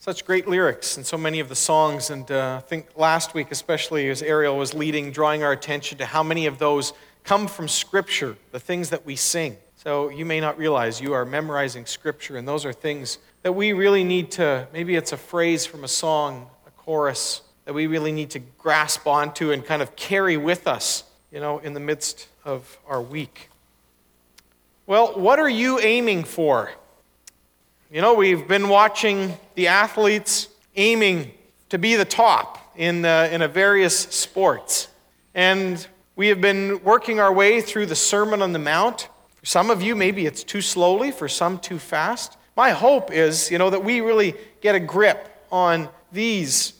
Such great lyrics in so many of the songs, and I think last week especially as Ariel was leading, drawing our attention to how many of those come from Scripture, the things that we sing. So you may not realize you are memorizing Scripture, and those are things that we really need to, maybe it's a phrase from a song, a chorus, that we really need to grasp onto and kind of carry with us, in the midst of our week. Well, what are you aiming for? We've been watching the athletes aiming to be the top in various sports. And we have been working our way through the Sermon on the Mount. For some of you, maybe it's too slowly, for some too fast. My hope is, that we really get a grip on these,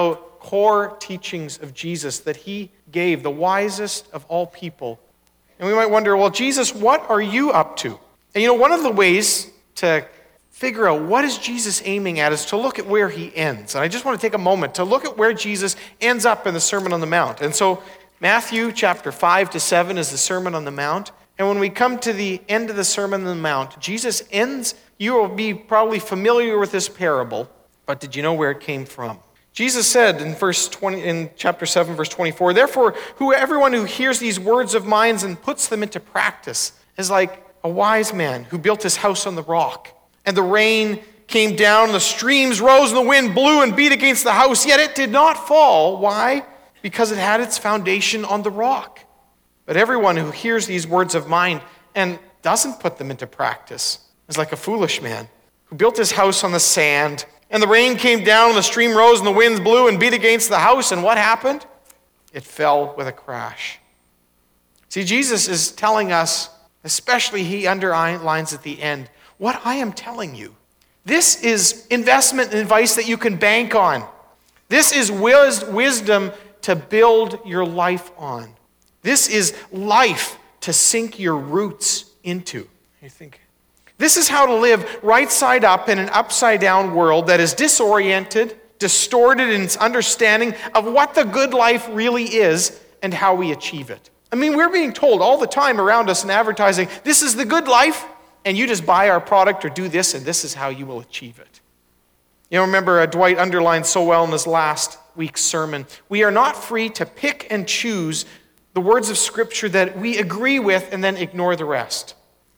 core teachings of Jesus that he gave, the wisest of all people. And we might wonder, well, Jesus, what are you up to? And one of the ways to figure out what is Jesus aiming at is to look at where he ends. And I just want to take a moment to look at where Jesus ends up in the Sermon on the Mount. And so Matthew chapter 5 to 7 is the Sermon on the Mount. And when we come to the end of the Sermon on the Mount, Jesus ends, you will be probably familiar with this parable, but did you know where it came from? Jesus said in chapter 7, verse 24, "Therefore, everyone who hears these words of mine and puts them into practice is like a wise man who built his house on the rock. And the rain came down, the streams rose, and the wind blew and beat against the house, yet it did not fall." Why? Because it had its foundation on the rock. But everyone who hears these words of mine and doesn't put them into practice is like a foolish man who built his house on the sand. And the rain came down, and the stream rose, and the winds blew and beat against the house. And what happened? It fell with a crash. See, Jesus is telling us, especially he underlines at the end, what I am telling you. This is investment and advice that you can bank on. This is wisdom to build your life on. This is life to sink your roots into. You think, this is how to live right side up in an upside down world that is disoriented, distorted in its understanding of what the good life really is and how we achieve it. I mean, we're being told all the time around us in advertising, this is the good life, and you just buy our product or do this, and this is how you will achieve it. Remember Dwight underlined so well in his last week's sermon, we are not free to pick and choose the words of Scripture that we agree with and then ignore the rest.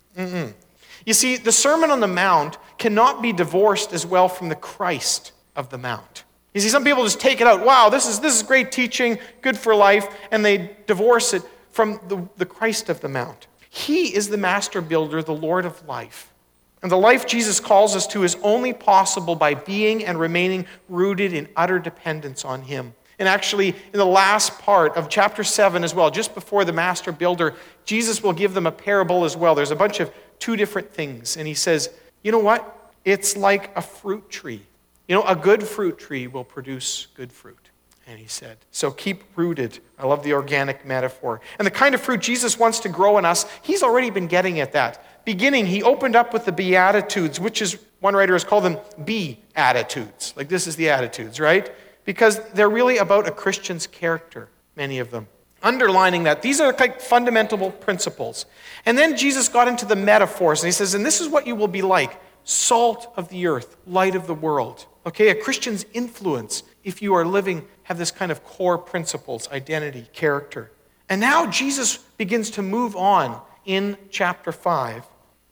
You see, the Sermon on the Mount cannot be divorced as well from the Christ of the Mount. You see, some people just take it out, wow, this is great teaching, good for life, and they divorce it from the Christ of the Mount. He is the master builder, the Lord of life. And the life Jesus calls us to is only possible by being and remaining rooted in utter dependence on him. And actually, in the last part of chapter 7 as well, just before the master builder, Jesus will give them a parable as well. There's a bunch of two different things. And he says, you know what? It's like a fruit tree. A good fruit tree will produce good fruit. And he said, so keep rooted. I love the organic metaphor. And the kind of fruit Jesus wants to grow in us, he's already been getting at that. Beginning, he opened up with the Beatitudes, which is, one writer has called them be-attitudes. Like this is the attitudes, right? Because they're really about a Christian's character, many of them. Underlining that, these are like fundamental principles. And then Jesus got into the metaphors, and he says, and this is what you will be like, salt of the earth, light of the world. Okay, a Christian's influence, if you are living, have this kind of core principles, identity, character. And now Jesus begins to move on in chapter 5.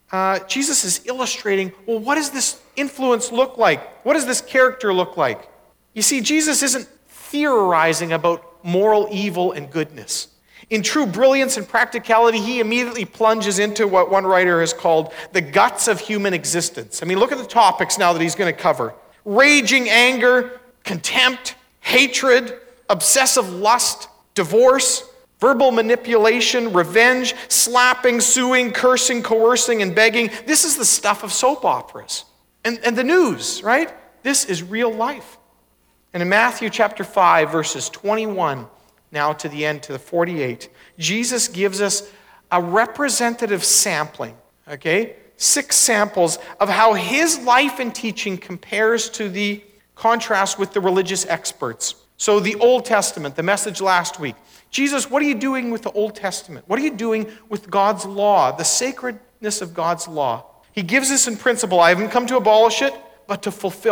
Jesus is illustrating, well, what does this influence look like? What does this character look like? You see, Jesus isn't theorizing about moral evil and goodness. In true brilliance and practicality, he immediately plunges into what one writer has called the guts of human existence. I mean, look at the topics now that he's going to cover. Raging anger, contempt, hatred, obsessive lust, divorce, verbal manipulation, revenge, slapping, suing, cursing, coercing, and begging. This is the stuff of soap operas. And the news, right? This is real life. And in Matthew chapter 5, verses 21, now to the end, to the 48, Jesus gives us a representative sampling, okay? 6 samples of how his life and teaching compares to the contrast with the religious experts. So the Old Testament, the message last week. Jesus, what are you doing with the Old Testament? What are you doing with God's law, the sacredness of God's law? He gives us in principle, I haven't come to abolish it, but to fulfill it.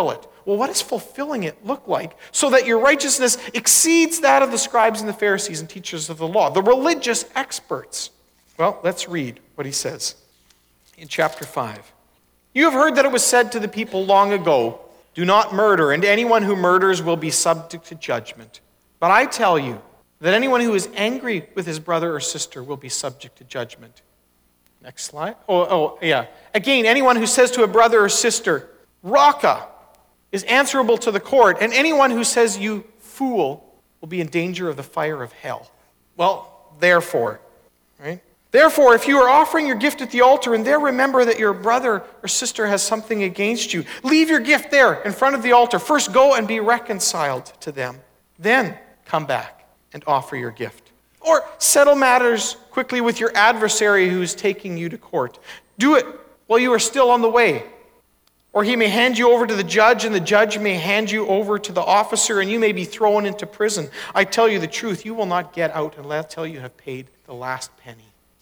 Well, what does fulfilling it look like so that your righteousness exceeds that of the scribes and the Pharisees and teachers of the law, the religious experts? Well, let's read what he says in chapter 5. You have heard that it was said to the people long ago, do not murder, and anyone who murders will be subject to judgment. But I tell you that anyone who is angry with his brother or sister will be subject to judgment. Next slide. Yeah. Again, anyone who says to a brother or sister, Raka, is answerable to the court, and anyone who says, you fool, will be in danger of the fire of hell. Well, therefore, right? Therefore, if you are offering your gift at the altar and there remember that your brother or sister has something against you, leave your gift there in front of the altar. First go and be reconciled to them. Then come back and offer your gift. Or settle matters quickly with your adversary who is taking you to court. Do it while you are still on the way. Or he may hand you over to the judge, and the judge may hand you over to the officer, and you may be thrown into prison. I tell you the truth, you will not get out until you have paid the last penny.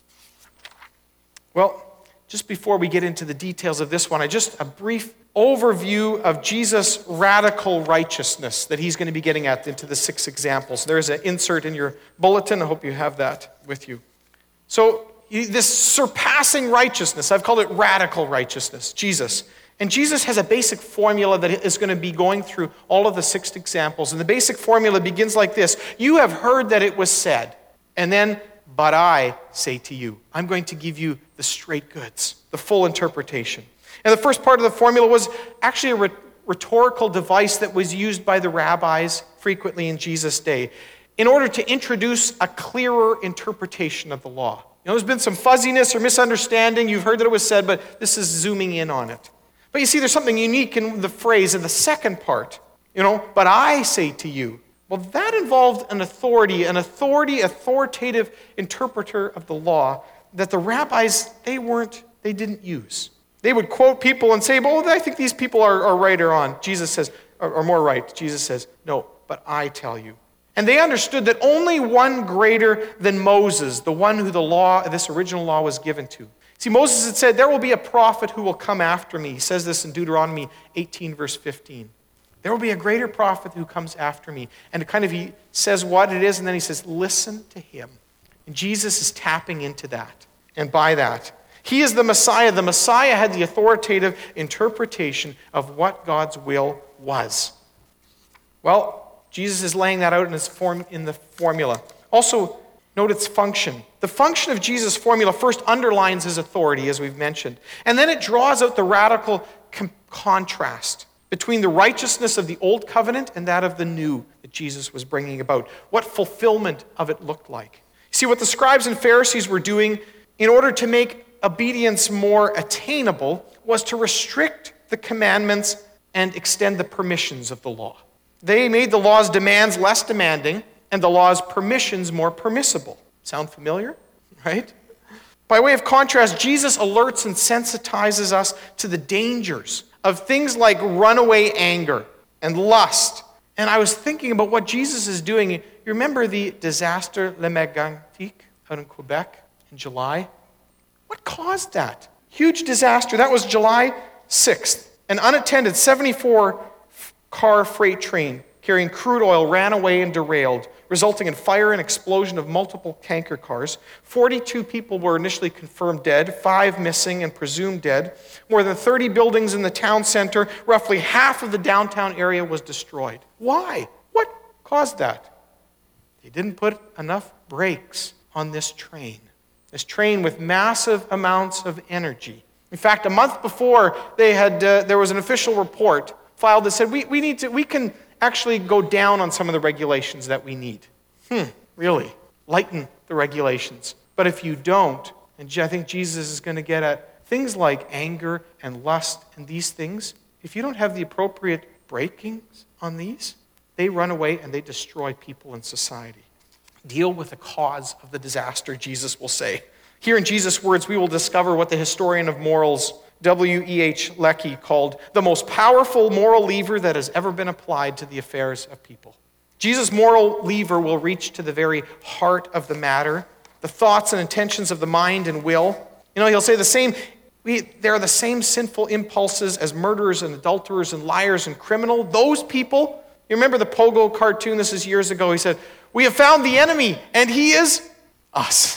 Well, just before we get into the details of this one, just a brief overview of Jesus' radical righteousness that he's going to be getting at into the 6 examples. There's an insert in your bulletin. I hope you have that with you. So this surpassing righteousness, I've called it radical righteousness, Jesus. And Jesus has a basic formula that is going to be going through all of the 6 examples. And the basic formula begins like this. You have heard that it was said. And then, but I say to you. I'm going to give you the straight goods, the full interpretation. And the first part of the formula was actually a rhetorical device that was used by the rabbis frequently in Jesus' day in order to introduce a clearer interpretation of the law. There's been some fuzziness or misunderstanding. You've heard that it was said, but this is zooming in on it. But you see, there's something unique in the phrase in the second part. But I say to you. Well, that involved an authoritative interpreter of the law that the rabbis, they didn't use. They would quote people and say, well, I think these people are right or on. Jesus says, or more right. Jesus says, no, but I tell you. And they understood that only one greater than Moses, the one who this original law was given to. See, Moses had said, there will be a prophet who will come after me. He says this in Deuteronomy 18, verse 15. There will be a greater prophet who comes after me. And he says what it is, and then he says, listen to him. And Jesus is tapping into that. And by that, he is the Messiah. The Messiah had the authoritative interpretation of what God's will was. Well, Jesus is laying that out in the formula. Also, note its function. The function of Jesus' formula first underlines his authority, as we've mentioned. And then it draws out the radical contrast between the righteousness of the old covenant and that of the new that Jesus was bringing about. What fulfillment of it looked like. See, what the scribes and Pharisees were doing in order to make obedience more attainable was to restrict the commandments and extend the permissions of the law. They made the law's demands less demanding and the law's permissions more permissible. Sound familiar? Right? By way of contrast, Jesus alerts and sensitizes us to the dangers of things like runaway anger and lust. And I was thinking about what Jesus is doing. You remember the disaster Le Mégantic out in Quebec in July? What caused that? Huge disaster. That was July 6th. An unattended 74-car freight train carrying crude oil ran away and derailed, resulting in fire and explosion of multiple tanker cars. 42 people were initially confirmed dead, 5 missing and presumed dead. More than 30 buildings in the town center, roughly half of the downtown area was destroyed. Why? What caused that? They didn't put enough brakes on this train. This train with massive amounts of energy. In fact, a month before, there was an official report filed that said, we can actually go down on some of the regulations that we need. Really? Lighten the regulations. But if you don't, and I think Jesus is going to get at things like anger and lust and these things, if you don't have the appropriate brakings on these, they run away and they destroy people in society. Deal with the cause of the disaster, Jesus will say. Here in Jesus' words, we will discover what the historian of morals, W.E.H. Leckie, called the most powerful moral lever that has ever been applied to the affairs of people. Jesus' moral lever will reach to the very heart of the matter, the thoughts and intentions of the mind and will. He'll say the same They're the same sinful impulses as murderers and adulterers and liars and criminals. Those people, you remember the Pogo cartoon, this is years ago, he said, we have found the enemy, and he is us.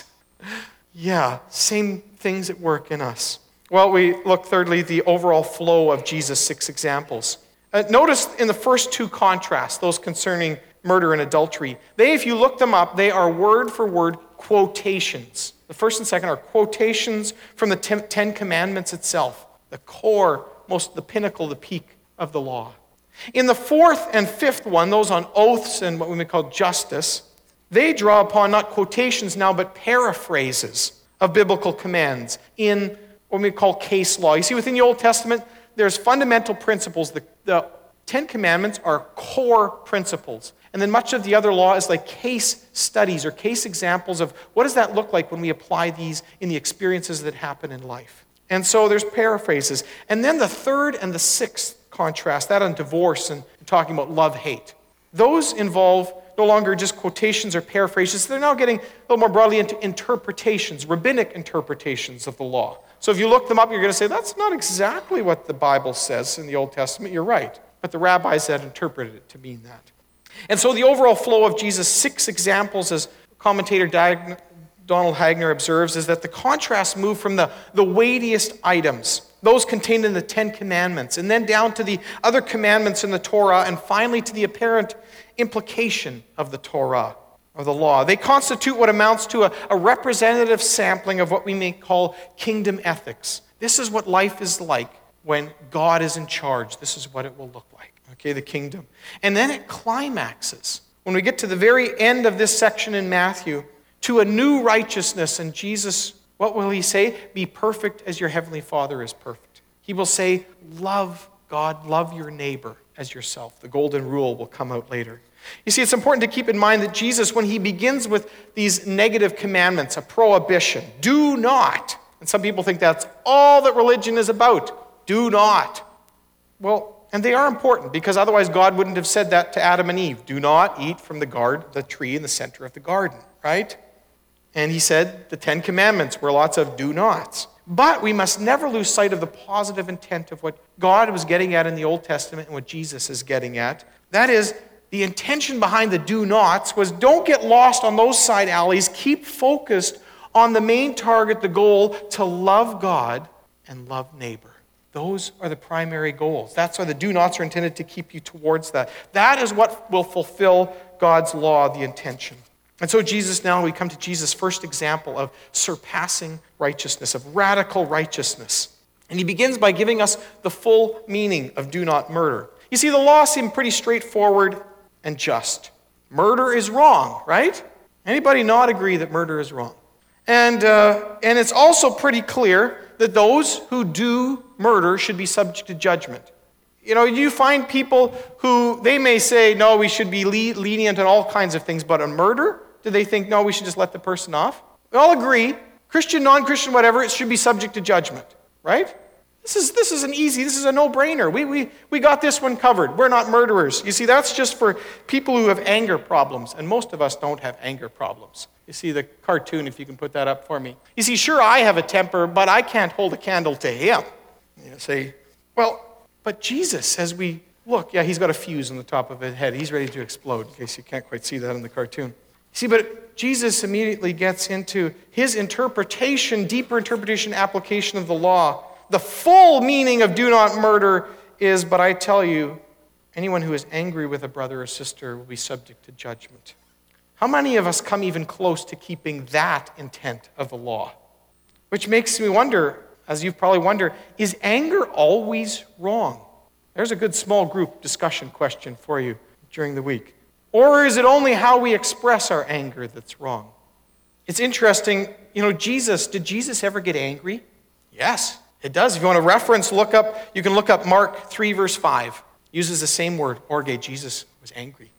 Yeah, same things at work in us. Well, we look thirdly, the overall flow of Jesus' 6 examples. Notice in the first 2 contrasts, those concerning murder and adultery, if you look them up, they are word for word quotations. The first and second are quotations from the 10 Commandments itself, the core, the pinnacle, the peak of the law. In the 4th and 5th one, those on oaths and what we may call justice, they draw upon not quotations now, but paraphrases of biblical commands in what we call case law. You see, within the Old Testament, there's fundamental principles. The 10 Commandments are core principles. And then much of the other law is like case studies or case examples of what does that look like when we apply these in the experiences that happen in life. And so there's paraphrases. And then the 3rd and the 6th contrast, that on divorce and talking about love-hate. Those involve no longer just quotations or paraphrases. They're now getting a little more broadly into interpretations, rabbinic interpretations of the law. So if you look them up, you're going to say, that's not exactly what the Bible says in the Old Testament. You're right. But the rabbis had interpreted it to mean that. And so the overall flow of Jesus' 6 examples, as commentator Donald Hagner observes, is that the contrasts move from the weightiest items, those contained in the 10 Commandments, and then down to the other commandments in the Torah, and finally to the apparent implication of the Torah, or the law. They constitute what amounts to a representative sampling of what we may call kingdom ethics. This is what life is like when God is in charge. This is what it will look like. Okay, the kingdom. And then it climaxes, when we get to the very end of this section in Matthew, to a new righteousness. And Jesus, what will he say? Be perfect as your heavenly Father is perfect. He will say, love God, love your neighbor as yourself. The golden rule will come out later. You see, it's important to keep in mind that Jesus, when he begins with these negative commandments, a prohibition, do not, and some people think that's all that religion is about, do not. Well, and they are important, because otherwise God wouldn't have said that to Adam and Eve. Do not eat from the tree in the center of the garden, right? And he said the 10 Commandments were lots of do nots. But we must never lose sight of the positive intent of what God was getting at in the Old Testament and what Jesus is getting at. That is, the intention behind the do nots was don't get lost on those side alleys. Keep focused on the main target, the goal, to love God and love neighbor. Those are the primary goals. That's why the do-nots are intended to keep you towards that. That is what will fulfill God's law, the intention. And so we come to Jesus' first example of surpassing righteousness, of radical righteousness. And he begins by giving us the full meaning of do not murder. You see, the law seemed pretty straightforward and just. Murder is wrong, right? Anybody not agree that murder is wrong? And it's also pretty clear that those who do murder should be subject to judgment. You know, you find people who, they may say, no, we should be lenient on all kinds of things, but on murder, do they think, no, we should just let the person off? We all agree, Christian, non-Christian, whatever, it should be subject to judgment, right? This is a no-brainer. We got this one covered. We're not murderers. You see, that's just for people who have anger problems, and most of us don't have anger problems. You see the cartoon, if you can put that up for me. You see, sure, I have a temper, but I can't hold a candle to him. You say, well, but Jesus, as we look, yeah, he's got a fuse on the top of his head. He's ready to explode, in case you can't quite see that in the cartoon. See, but Jesus immediately gets into his interpretation, deeper interpretation, application of the law. The full meaning of do not murder is, but I tell you, anyone who is angry with a brother or sister will be subject to judgment. How many of us come even close to keeping that intent of the law? Which makes me wonder, as you've probably wondered, is anger always wrong? There's a good small group discussion question for you during the week. Or is it only how we express our anger that's wrong? It's interesting, did Jesus ever get angry? Yes, it does. If you want a reference, you can look up Mark 3, verse 5. Uses the same word, orge. Jesus was angry.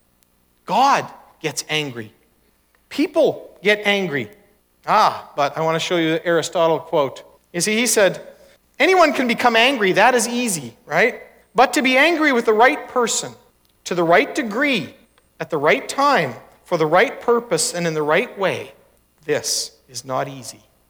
God gets angry. People get angry. But I want to show you the Aristotle quote. You see, he said, anyone can become angry. That is easy, right? But to be angry with the right person, to the right degree, at the right time, for the right purpose, and in the right way, this is not easy.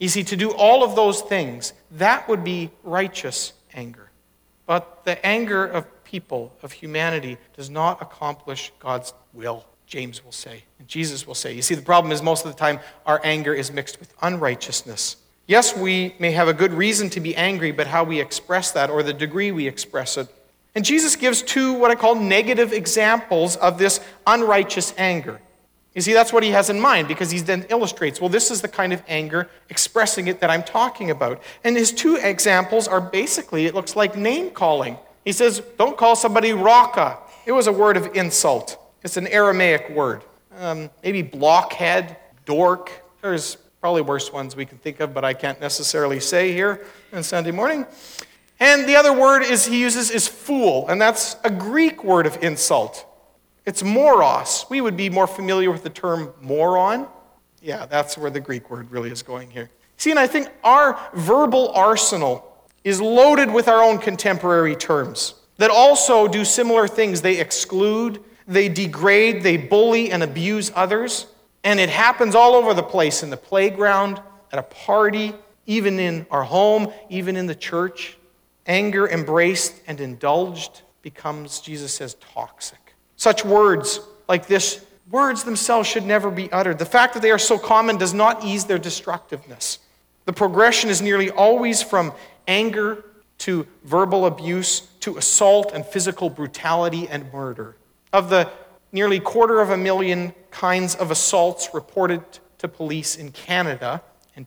You see, to do all of those things, that would be righteous anger. But the anger of people, of humanity, does not accomplish God's will, James will say, and Jesus will say. You see, the problem is most of the time our anger is mixed with unrighteousness. Yes, we may have a good reason to be angry, but how we express that or the degree we express it. And Jesus gives two what I call negative examples of this unrighteous anger. You see, that's what he has in mind, because he then illustrates, well, this is the kind of anger expressing it that I'm talking about. And his two examples are basically, it looks like name calling. He says, don't call somebody raka. It was a word of insult. It's an Aramaic word. Maybe blockhead, dork. There's probably worse ones we can think of, but I can't necessarily say here on Sunday morning. And the other word he uses is fool, and that's a Greek word of insult. It's moros. We would be more familiar with the term moron. Yeah, that's where the Greek word really is going here. See, and I think our verbal arsenal is loaded with our own contemporary terms that also do similar things. They exclude, they degrade, they bully and abuse others. And it happens all over the place, in the playground, at a party, even in our home, even in the church. Anger embraced and indulged becomes, Jesus says, toxic. Such words like this, words themselves should never be uttered. The fact that they are so common does not ease their destructiveness. The progression is nearly always from anger to verbal abuse to assault and physical brutality and murder. Of the nearly 250,000 kinds of assaults reported to police in Canada in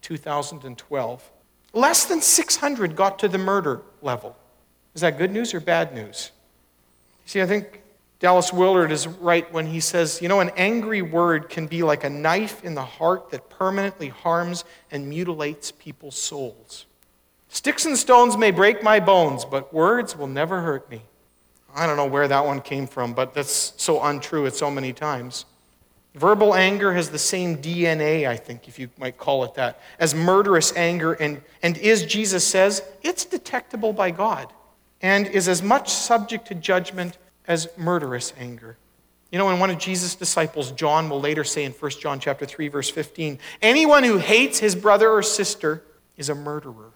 2012, less than 600 got to the murder level. Is that good news or bad news? See, I think Dallas Willard is right when he says, an angry word can be like a knife in the heart that permanently harms and mutilates people's souls. Sticks and stones may break my bones, but words will never hurt me. I don't know where that one came from, but that's so untrue at so many times. Verbal anger has the same DNA, I think, if you might call it that, as murderous anger, and is, Jesus says, it's detectable by God and is as much subject to judgment as murderous anger. And one of Jesus' disciples, John, will later say in 1 John chapter 3, verse 15, anyone who hates his brother or sister is a murderer.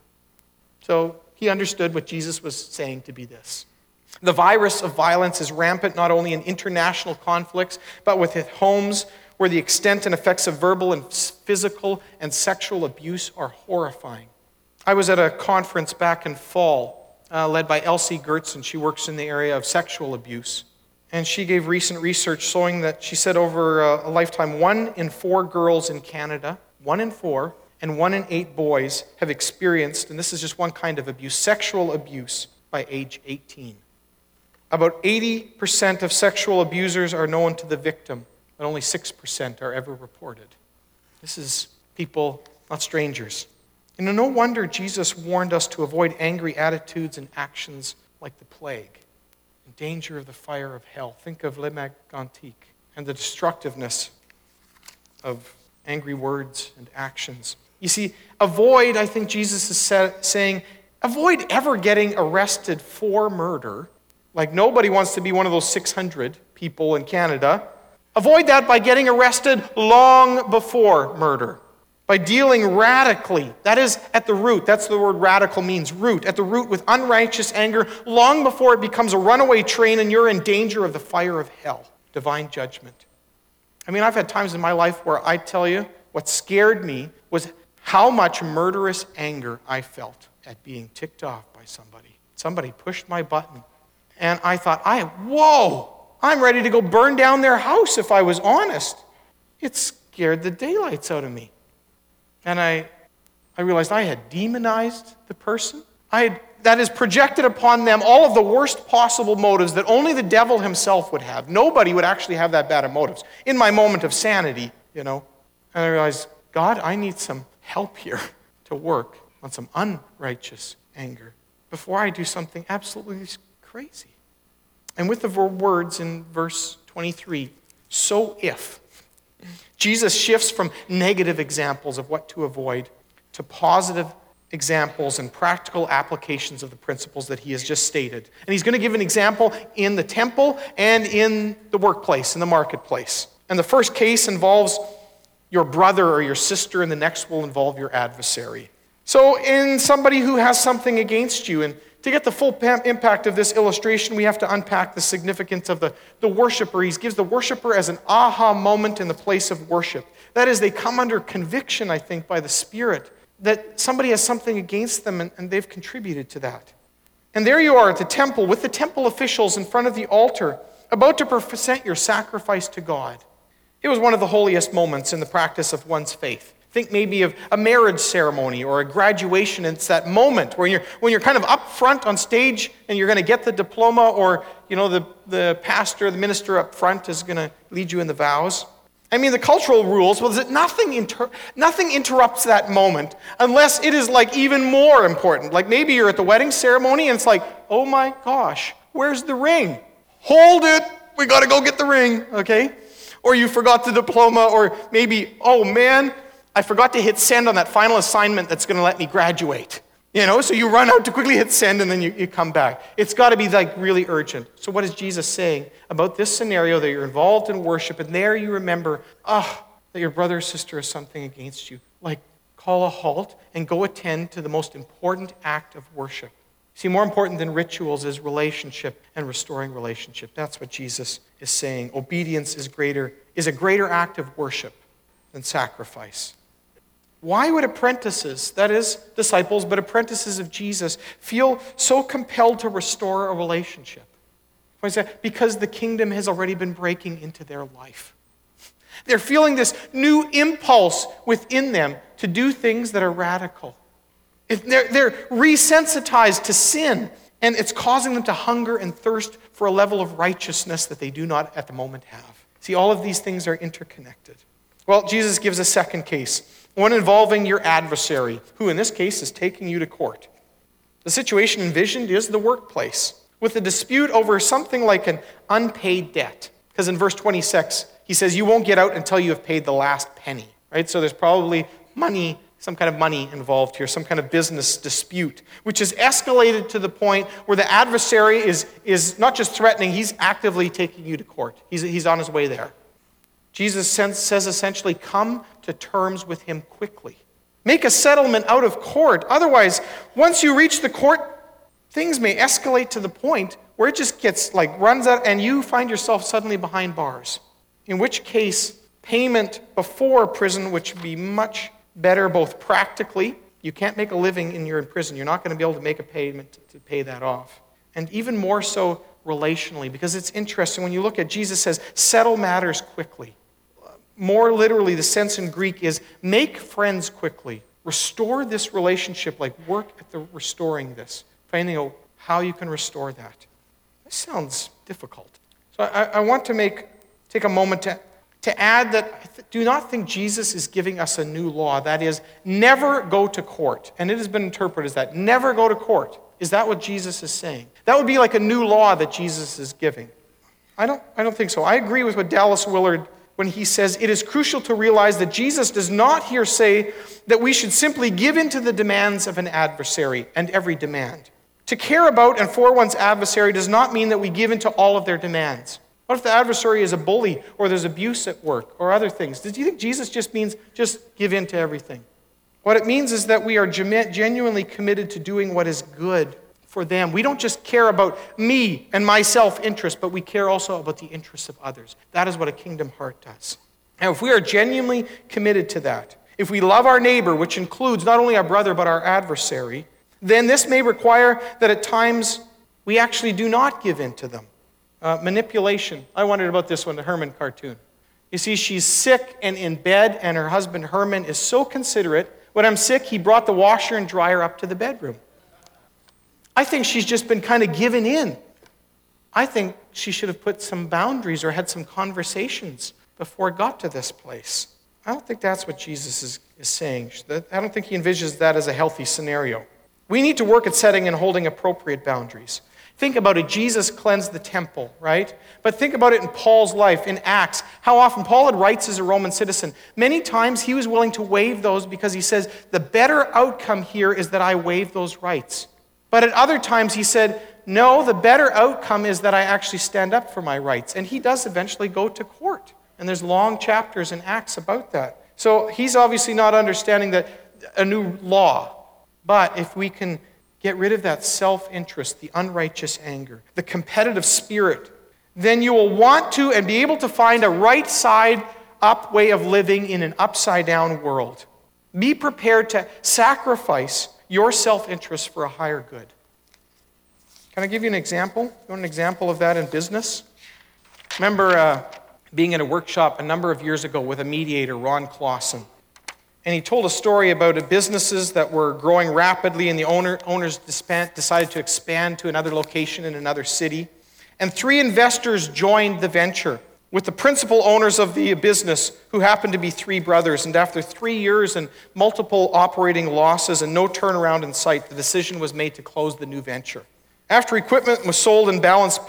So he understood what Jesus was saying to be this. The virus of violence is rampant not only in international conflicts, but within homes where the extent and effects of verbal and physical and sexual abuse are horrifying. I was at a conference back in fall led by Elsie Gertzen. She works in the area of sexual abuse. And she gave recent research showing that, she said, over a lifetime, 1 in 4 girls in Canada, 1 in 4, and 1 in 8 boys have experienced, and this is just one kind of abuse, sexual abuse by age 18. About 80% of sexual abusers are known to the victim, but only 6% are ever reported. This is people, not strangers. And no wonder Jesus warned us to avoid angry attitudes and actions like the plague, in danger of the fire of hell. Think of Le Mag Antique and the destructiveness of angry words and actions. You see, avoid, I think Jesus is saying, avoid ever getting arrested for murder. Like nobody wants to be one of those 600 people in Canada. Avoid that by getting arrested long before murder. By dealing radically, that is at the root, that's the word radical means, root, at the root with unrighteous anger, long before it becomes a runaway train and you're in danger of the fire of hell, divine judgment. I've had times in my life where I tell you, what scared me was how much murderous anger I felt at being ticked off by somebody. Somebody pushed my button, and I thought, I'm ready to go burn down their house if I was honest. It scared the daylights out of me. And I realized I had demonized the person. That is projected upon them all of the worst possible motives that only the devil himself would have. Nobody would actually have that bad of motives. In my moment of sanity, And I realized, God, I need some help here to work on some unrighteous anger before I do something absolutely crazy. And with the words in verse 23, so if, Jesus shifts from negative examples of what to avoid to positive examples and practical applications of the principles that he has just stated. And he's going to give an example in the temple and in the workplace, in the marketplace. And the first case involves your brother or your sister, and the next will involve your adversary. So in somebody who has something against you, and to get the full impact of this illustration, we have to unpack the significance of the worshiper. He gives the worshiper as an aha moment in the place of worship. That is, they come under conviction, I think, by the Spirit, that somebody has something against them, and they've contributed to that. And there you are at the temple with the temple officials in front of the altar, about to present your sacrifice to God. It was one of the holiest moments in the practice of one's faith. Think maybe of a marriage ceremony or a graduation. It's that moment when you're kind of up front on stage and you're going to get the diploma, or the pastor, the minister up front is going to lead you in the vows. I mean, the cultural rules was that nothing interrupts that moment unless it is like even more important. Like maybe you're at the wedding ceremony and it's like, oh my gosh, where's the ring? Hold it, we got to go get the ring, okay? Or you forgot the diploma, or maybe, oh man, I forgot to hit send on that final assignment that's going to let me graduate. So you run out to quickly hit send and then you come back. It's got to be like really urgent. So what is Jesus saying about this scenario that you're involved in worship, and there you remember, that your brother or sister has something against you? Like, call a halt and go attend to the most important act of worship. See, more important than rituals is relationship and restoring relationship. That's what Jesus is saying. Obedience is a greater act of worship than sacrifice. Why would apprentices, that is, disciples, but apprentices of Jesus, feel so compelled to restore a relationship? Because the kingdom has already been breaking into their life. They're feeling this new impulse within them to do things that are radical. They're resensitized to sin, and it's causing them to hunger and thirst for a level of righteousness that they do not at the moment have. See, all of these things are interconnected. Well, Jesus gives a second case, one involving your adversary, who in this case is taking you to court. The situation envisioned is the workplace, with a dispute over something like an unpaid debt. Because in verse 26, he says, you won't get out until you have paid the last penny, right? So there's probably money, some kind of money involved here, some kind of business dispute, which is escalated to the point where the adversary is not just threatening, he's actively taking you to court. He's on his way there. Jesus says essentially, come to terms with him quickly. Make a settlement out of court. Otherwise, once you reach the court, things may escalate to the point where it just gets runs out and you find yourself suddenly behind bars. In which case, payment before prison, which would be much better both practically. You can't make a living when you're in prison. You're not going to be able to make a payment to pay that off. And even more so relationally, because it's interesting when you look at Jesus says, settle matters quickly. More literally, the sense in Greek is make friends quickly. Restore this relationship, work at the restoring this. Finding out how you can restore that. This sounds difficult. So I want to take a moment to add that I do not think Jesus is giving us a new law. That is, never go to court. And it has been interpreted as that. Never go to court. Is that what Jesus is saying? That would be like a new law that Jesus is giving. I don't think so. I agree with what Dallas Willard when he says it is crucial to realize that Jesus does not here say that we should simply give in to the demands of an adversary and every demand. To care about and for one's adversary does not mean that we give in to all of their demands. What if the adversary is a bully or there's abuse at work or other things? Do you think Jesus just means just give in to everything? What it means is that we are genuinely committed to doing what is good for them. We don't just care about me and my self-interest, but we care also about the interests of others. That is what a kingdom heart does. Now, if we are genuinely committed to that, if we love our neighbor, which includes not only our brother but our adversary, then this may require that at times we actually do not give in to them. Manipulation. I wondered about this one, the Herman cartoon. You see, she's sick and in bed, and her husband Herman is so considerate. When I'm sick, he brought the washer and dryer up to the bedroom. I think she's just been kind of given in. I think she should have put some boundaries or had some conversations before it got to this place. I don't think that's what Jesus is saying. I don't think he envisions that as a healthy scenario. We need to work at setting and holding appropriate boundaries. Think about it. Jesus cleansed the temple, right? But think about it in Paul's life, in Acts. How often Paul had rights as a Roman citizen. Many times he was willing to waive those because he says, the better outcome here is that I waive those rights. But at other times he said, no, the better outcome is that I actually stand up for my rights. And he does eventually go to court. And there's long chapters in Acts about that. So he's obviously not understanding that a new law. But if we can get rid of that self-interest, the unrighteous anger, the competitive spirit, then you will want to and be able to find a right side up way of living in an upside down world. Be prepared to sacrifice your self-interest for a higher good. Can I give you an example? You want an example of that in business? Remember being in a workshop a number of years ago with a mediator, Ron Clausen. And he told a story about businesses that were growing rapidly, and the owners decided to expand to another location in another city. And 3 investors joined the venture with the principal owners of the business, who happened to be 3 brothers. And after 3 years and multiple operating losses and no turnaround in sight, the decision was made to close the new venture. After equipment was sold and balance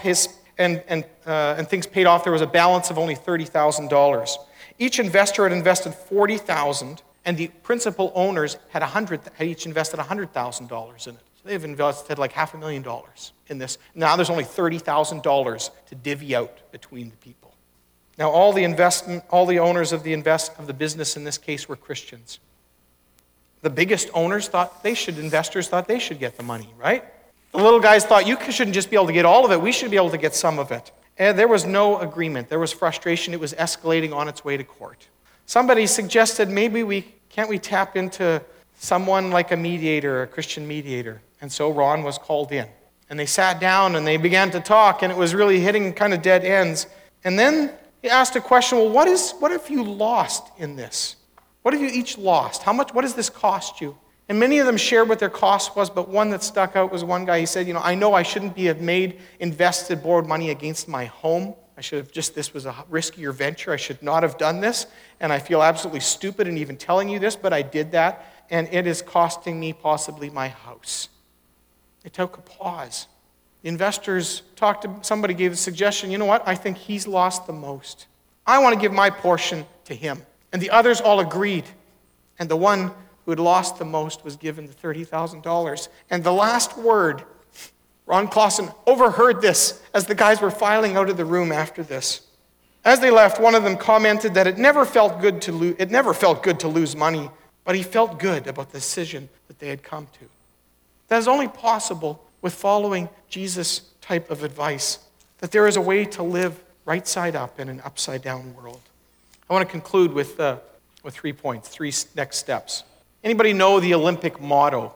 and things paid off, there was a balance of only $30,000. Each investor had invested $40,000, and the principal owners had each invested $100,000 in it. So they've invested like $500,000 in this. Now there's only $30,000 to divvy out between the people. Now all the owners of the business in this case were Christians. The biggest owners investors thought they should get the money, right? The little guys thought, you shouldn't just be able to get all of it, we should be able to get some of it. And there was no agreement. There was frustration. It was escalating on its way to court. Somebody suggested, can't we tap into someone like a mediator, a Christian mediator? And so Ron was called in. And they sat down and they began to talk, and it was really hitting kind of dead ends. And then he asked a question, well, what have you lost in this? What have you each lost? What does this cost you? And many of them shared what their cost was, but one that stuck out was one guy. He said, I know I shouldn't invested, borrowed money against my home. This was a riskier venture. I should not have done this. And I feel absolutely stupid in even telling you this, but I did that. And it is costing me possibly my house. It took a pause. The investors somebody gave a suggestion, you know what? I think he's lost the most. I want to give my portion to him. And the others all agreed. And the one who had lost the most was given the $30,000. And the last word, Ron Clausen overheard this as the guys were filing out of the room after this. As they left, one of them commented that it never felt good to lose money, but he felt good about the decision that they had come to. That is only possible with following Jesus' type of advice, that there is a way to live right side up in an upside down world. I want to conclude with 3 points, 3 next steps. Anybody know the Olympic motto?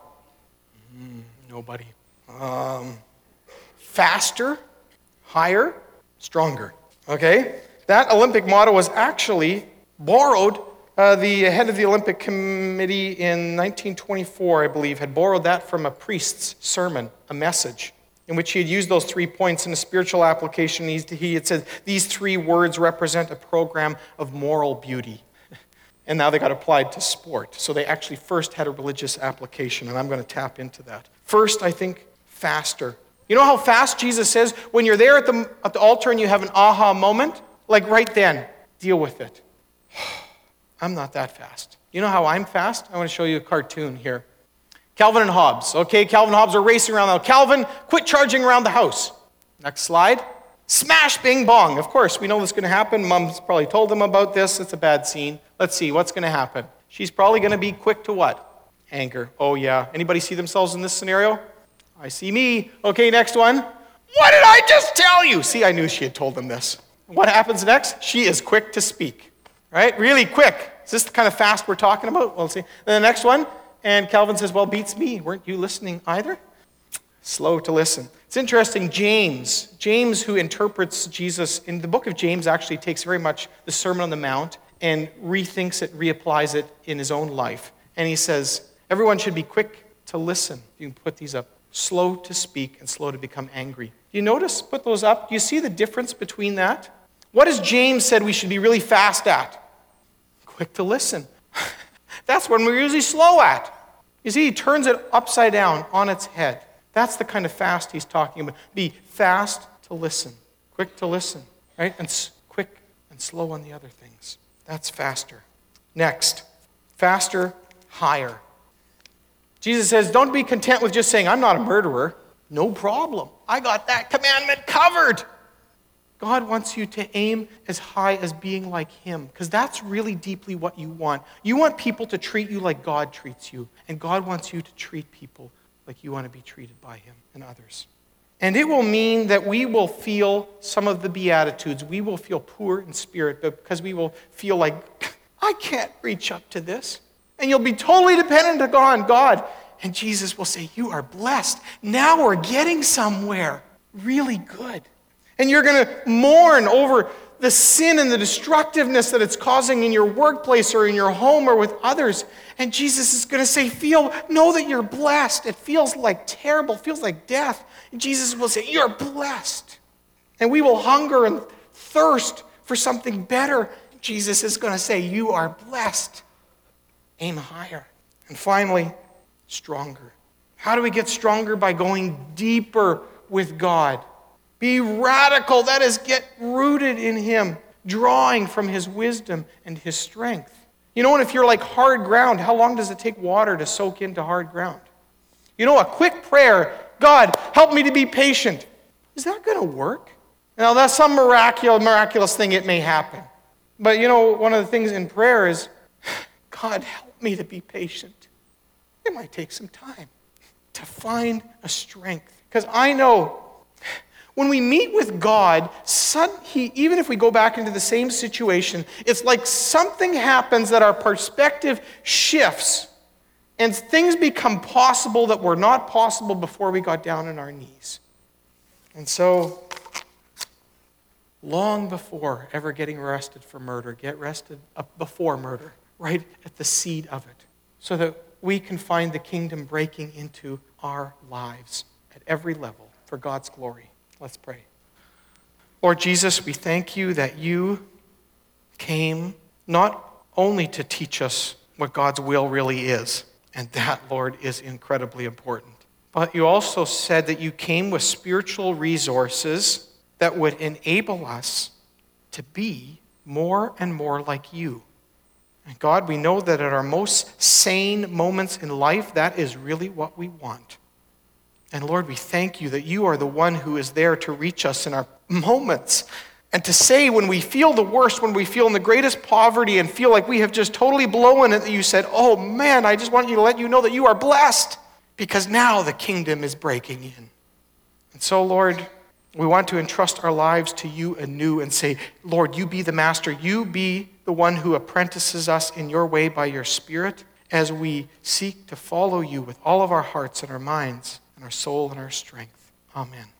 Nobody. Faster, higher, stronger. Okay? That Olympic motto was actually borrowed. The head of the Olympic Committee in 1924, I believe, had borrowed that from a priest's sermon, a message, in which he had used those 3 points in a spiritual application. He had said, these 3 words represent a program of moral beauty. And now they got applied to sport. So they actually first had a religious application, and I'm going to tap into that. First, I think, faster. You know how fast Jesus says, when you're there at the altar and you have an aha moment? Like right then, deal with it. I'm not that fast. You know how I'm fast? I want to show you a cartoon here. Calvin and Hobbes. Okay, Calvin and Hobbes are racing around. Now, Calvin, quit charging around the house. Next slide. Smash, bing, bong. Of course, we know this is going to happen. Mom's probably told them about this. It's a bad scene. Let's see, what's going to happen? She's probably going to be quick to what? Anger. Oh, yeah. Anybody see themselves in this scenario? I see me. Okay, next one. What did I just tell you? See, I knew she had told them this. What happens next? She is quick to speak. Right? Really quick. Is this the kind of fast we're talking about? We'll see. Then the next one. And Calvin says, well, beats me. Weren't you listening either? Slow to listen. It's interesting, James, who interprets Jesus, in the book of James, actually takes very much the Sermon on the Mount and rethinks it, reapplies it in his own life. And he says, everyone should be quick to listen. You can put these up. Slow to speak and slow to become angry. Do you notice? Put those up. Do you see the difference between that? What has James said we should be really fast at? Quick to listen. That's when we're usually slow at. You see, he turns it upside down on its head. That's the kind of fast he's talking about. Be fast to listen, quick to listen, right? And quick and slow on the other things. That's faster. Next, faster, higher. Jesus says, don't be content with just saying, I'm not a murderer. No problem. I got that commandment covered. God wants you to aim as high as being like him, because that's really deeply what you want. You want people to treat you like God treats you, and God wants you to treat people like you want to be treated by him and others. And it will mean that we will feel some of the Beatitudes. We will feel poor in spirit because we will feel like, I can't reach up to this. And you'll be totally dependent upon God. And Jesus will say, you are blessed. Now we're getting somewhere really good. And you're going to mourn over the sin and the destructiveness that it's causing in your workplace or in your home or with others. And Jesus is going to say, know that you're blessed. It feels like terrible, feels like death. And Jesus will say, you're blessed. And we will hunger and thirst for something better. Jesus is going to say, you are blessed. Aim higher. And finally, stronger. How do we get stronger? By going deeper with God. Be radical, that is, get rooted in him, drawing from his wisdom and his strength. You know, and if you're like hard ground, how long does it take water to soak into hard ground? You know, a quick prayer, God, help me to be patient. Is that going to work? Now, that's some miraculous thing, it may happen. But you know, one of the things in prayer is, God, help me to be patient. It might take some time to find a strength. Because I know when we meet with God, even if we go back into the same situation, it's like something happens that our perspective shifts and things become possible that were not possible before we got down on our knees. And so, long before ever getting arrested for murder, get arrested before murder, right at the seed of it, so that we can find the kingdom breaking into our lives at every level for God's glory. Let's pray. Lord Jesus, we thank you that you came not only to teach us what God's will really is, and that, Lord, is incredibly important, but you also said that you came with spiritual resources that would enable us to be more and more like you. And God, we know that at our most sane moments in life, that is really what we want. And Lord, we thank you that you are the one who is there to reach us in our moments. And to say when we feel the worst, when we feel in the greatest poverty and feel like we have just totally blown it, that you said, oh man, I just want you to let you know that you are blessed because now the kingdom is breaking in. And so, Lord, we want to entrust our lives to you anew and say, Lord, you be the master. You be the one who apprentices us in your way by your Spirit as we seek to follow you with all of our hearts and our minds and our soul and our strength. Amen.